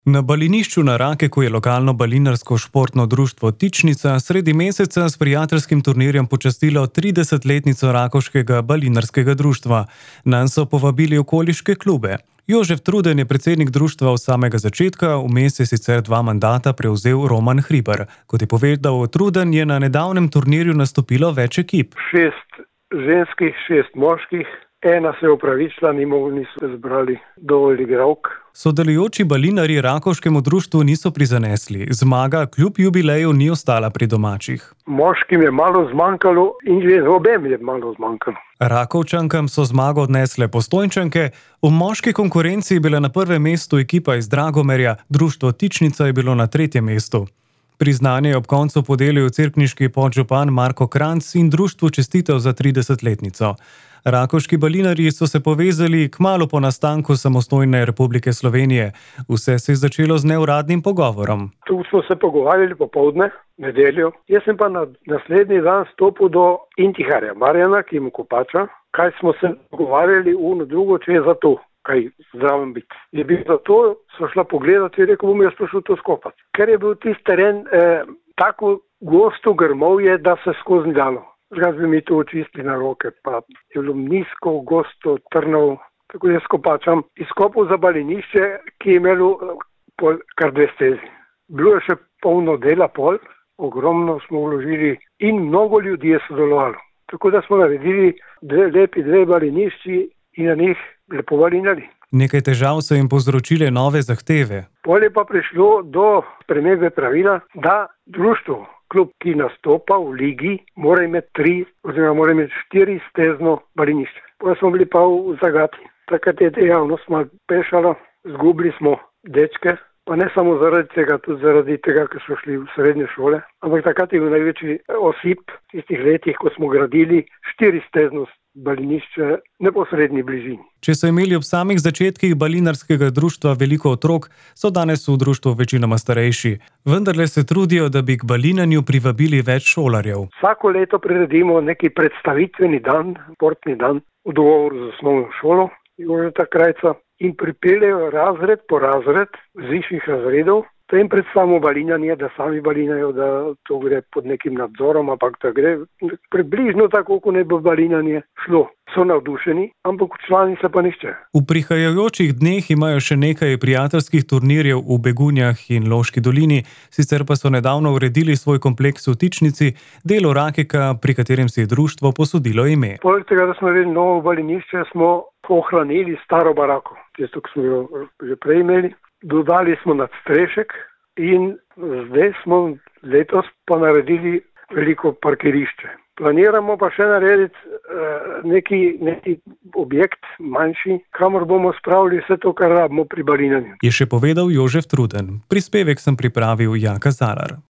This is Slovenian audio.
Na balinišču na Rakeku je lokalno balinarsko športno društvo Tičnica sredi meseca s prijateljskim turnirjem počastilo 30-letnico rakovškega balinarskega društva. Nanj so povabili okoliške klube. Jožef Truden je predsednik društva od samega začetka, vmes je sicer 2 mandata prevzel Roman Hribar. Kot je povedal Truden, je na nedavnem turnirju nastopilo več ekip. 6 ženskih, 6 moških. Ena se je opravičila, niso zbrali dovolj igralk. Sodelujoči balinarji rakovškemu društvu niso prizanesli. Zmaga kljub jubileju ni ostala pri domačih. Moškim je malo zmanjkalo in že obem je malo zmanjkalo. Rakovčankam so zmago odnesle Postojnčanke, v moški konkurenci je bila na prvem mestu ekipa iz Dragomerja, društvo Tičnica je bilo na 3. mestu. Priznanje je ob koncu podelil cerkniški podžupan Marko Kranjc in društvu čestitev za 30-letnico. Rakovški balinarji so se povezali kmalu po nastanku samostojne Republike Slovenije. Vse se je začelo z neuradnim pogovorom. Tu smo se pogovarjali popoldne, nedeljo. Jaz sem pa na naslednji dan stopil do Intiharja Marjana, ki mu Kopača. Kaj smo se pogovarjali, drugo, če je za to, kaj zraven biti. Je bil za to, so šla pogledati in rekel, bom jaz prišel to skopati. Ker je bil tisti teren tako gosto grmovje, da se skozi dalo. Zgaz bi mi to očistili na roke, pa je bilo nizko, gosto, trnov, tako jaz Kopačam izkopal za balinišče, ki je imelo kar 2 stezi. Bilo je še polno dela pol, ogromno smo vložili in mnogo ljudi je sodelovalo. Tako da smo naredili 2 balinišči in na njih lepo balinali. Nekaj težav so jim povzročile nove zahteve. Pol je pa prišlo do spremembe pravila, da društvo, klub, ki nastopa v ligi, mora imeti 3 oziroma mora imeti 4 stezno balinišče. Potem smo bili pa v zagati. Takrat je dejavnost malo pešala, zgubili smo dečke, pa ne samo zaradi tega, tudi zaradi tega, ker so šli v srednje šole. Ampak takrat je bil največji osip v tistih letih, ko smo gradili 4 stezno balinišče v neposredni bližini. Če so imeli ob samih začetkih balinarskega društva veliko otrok, so danes v društvu večinoma starejši. Vendarle se trudijo, da bi k balinanju privabili več šolarjev. Vsako leto priredimo neki predstavitveni dan, športni dan, v dogovoru z osnovno šolo Jožeta Krajca in pripeljejo razred po razred z višjih razredov. To jim predstavimo balinanje, da sami balinajo, da to gre pod nekim nadzorom, ampak da gre približno tako, kot ne bo balinanje šlo. So navdušeni, ampak člani se pa nihče. V prihajajočih dneh imajo še nekaj prijateljskih turnirjev v Begunjah in Loški dolini, sicer pa so nedavno uredili svoj kompleks v Tičnici, delo Rakeka, pri katerem si je društvo posodilo ime. Poleg tega, da smo naredili novo balinišče, smo ohranili staro barako, tisto, ki smo jo že prej imeli. Dodali smo nadstrešek in zdaj smo letos pa naredili veliko parkirišče. Planiramo pa še narediti neki objekt manjši, kamor bomo spravili vse to, kar rabimo pri balinanju. Je še povedal Jožef Truden. Prispevek sem pripravil Jaka Zalar.